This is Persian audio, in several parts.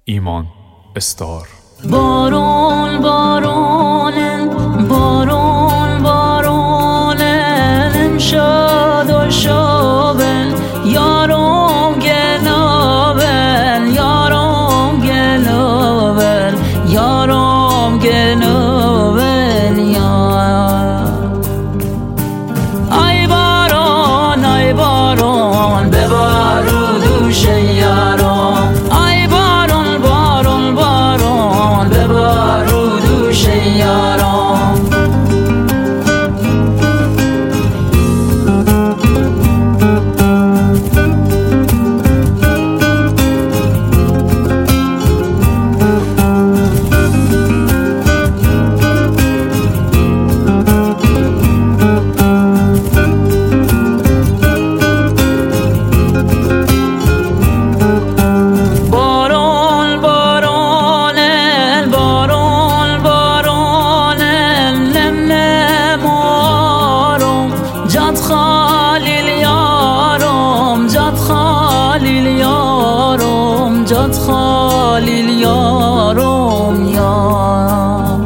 ایمان استار. بارون بارون بارون بارون امشاد و شابل یارم گنابل یارم گنابل یارم گنابل یار ای بارون ببار رو دوش یارم ای بارون بارون بارون ببار رو دوش یارم جات خالیل یارم یا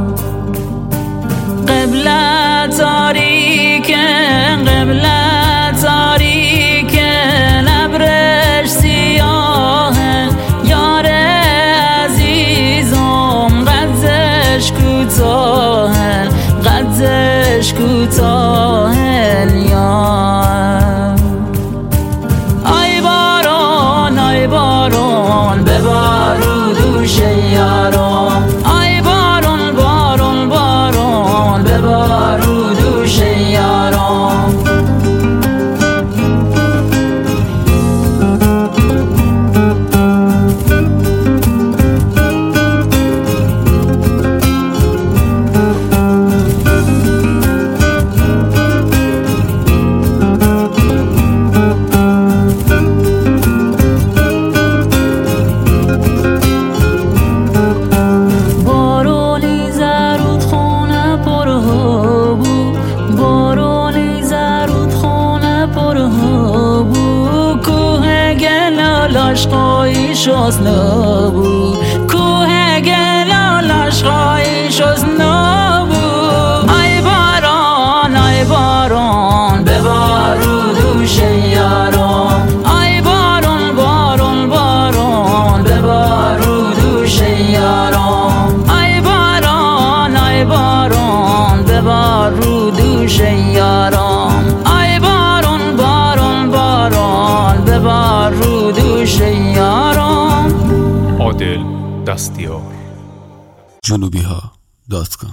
قبل تاریک ابرش سیاه یار عزیزم قدش کوتاه یار ای بارون ببار رو دوش یارم ای بارون بارون بارون ببار رو دوش یارم عشقایش از نبو کوه گل عشقایش از نبو ای بارون ببار رو دوش یارم ای بارون بارون بارون ببار رو دوش یارم ای بارون ببار رو دوش یارم ای بارون بارون بارون ببار رو دوش یارم. عادل دستیار. جنوبیها.com